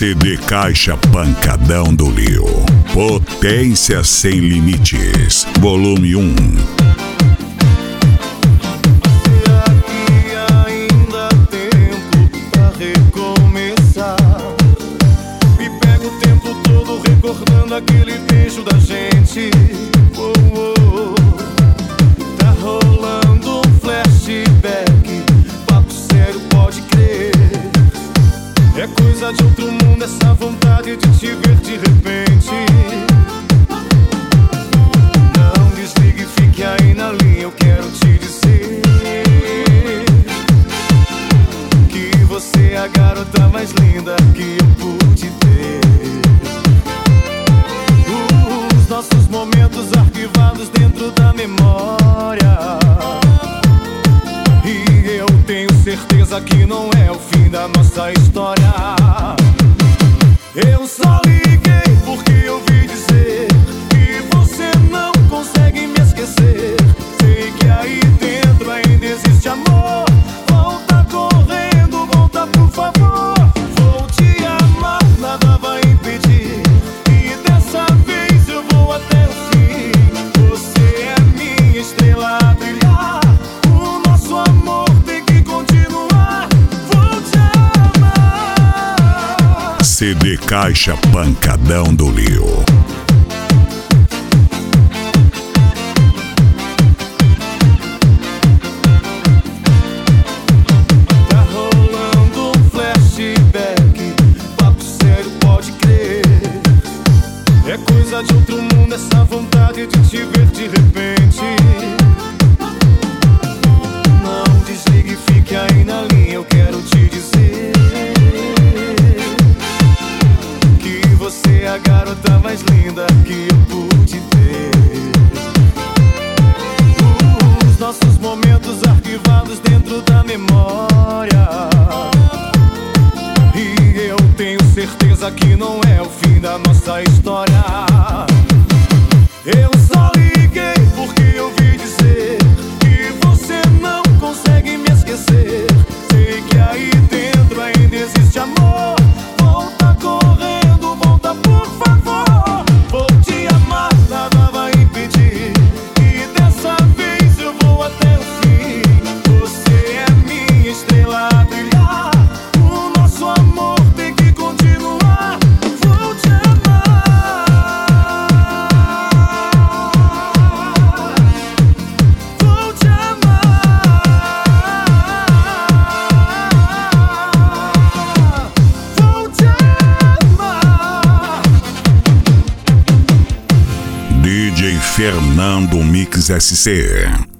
CD Caixa Pancadão do Lio. Potência sem limites. Volume 1. Recordando aquele beijo da gente. Oh, oh. Tá rolando um flashback. Papo sério, pode crer. É coisa de outro mundo essa vontade de te ver de repente. Não desligue, fique aí na linha. Eu quero te dizer que você é a garota mais linda que eu pude ter. Nossos momentos arquivados dentro da memória. E eu tenho certeza que não é o fim da nossa história. Eu só liguei porque ouvi dizer que você não consegue me esquecer. Sei que aí dentro ainda existe amor. Volta correndo, volta por favor. Vou te amar, nada vai impedir. E dessa vez eu vou até o fim. Você é minha estrela a brilhar. O nosso amor tem que continuar. Vou te amar. CD Caixa Pancadão do Lio. Tá rolando um flashback. Papo sério, pode crer. É coisa de outro mundo essa vontade de te ver de repente. Não desligue, fique aí na linha. Eu quero te dizer que você é a garota mais linda que eu pude ter. Os nossos momentos arquivados dentro da memória. E eu tenho certeza que não é o fim da nossa história. Eu só liguei porque ouvi dizer que você não consegue me esquecer. Sei que aí dentro ainda existe amor. Volta correndo, volta por favor. Vou te amar, nada vai impedir. E dessa vez eu vou até o fim. Você é minha estrela a brilhar. O nosso amor tem que continuar. Vou te amar. Vou te amar. Vou te amar. DJ Fernando Mix SC.